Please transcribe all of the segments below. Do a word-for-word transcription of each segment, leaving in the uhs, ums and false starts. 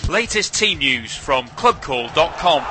Latest team news from club call dot com.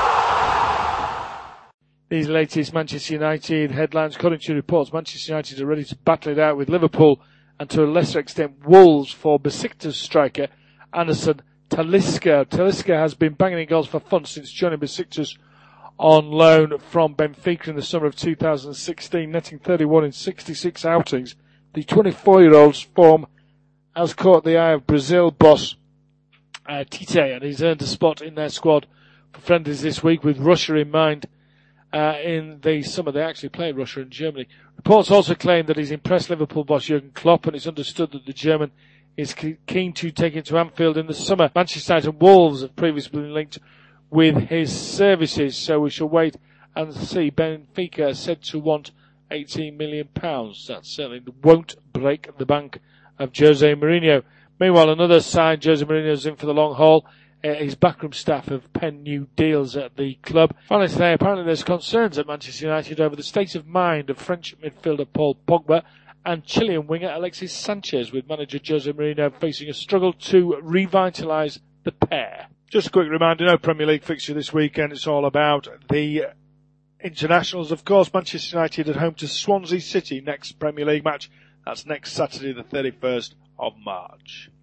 These latest Manchester United headlines. According to reports, Manchester United are ready to battle it out with Liverpool and to a lesser extent Wolves for Besiktas striker Anderson Talisca. Talisca has been banging in goals for fun since joining Besiktas on loan from Benfica in the summer of two thousand sixteen, netting thirty-one in sixty-six outings. The twenty-four-year-old's form has caught the eye of Brazil boss uh, Tite, and he's earned a spot in their squad for friendlies this week with Russia in mind. Uh, in the summer, they actually played Russia and Germany. Reports also claim that he's impressed Liverpool boss Jurgen Klopp, and it's understood that the German is keen to take him to Anfield in the summer. Manchester United and Wolves have previously been linked with his services, so we shall wait and see. Benfica is said to want eighteen million pounds. That certainly won't break the bank of Jose Mourinho. Meanwhile, another side, Jose Mourinho's in for the long haul. Uh, his backroom staff have penned new deals at the club. Finally today, apparently there's concerns at Manchester United over the state of mind of French midfielder Paul Pogba and Chilean winger Alexis Sanchez, with manager Jose Mourinho facing a struggle to revitalise the pair. Just a quick reminder, no Premier League fixture this weekend. It's all about the internationals. Of course, Manchester United at home to Swansea City next Premier League match. That's next Saturday, the thirty-first of March.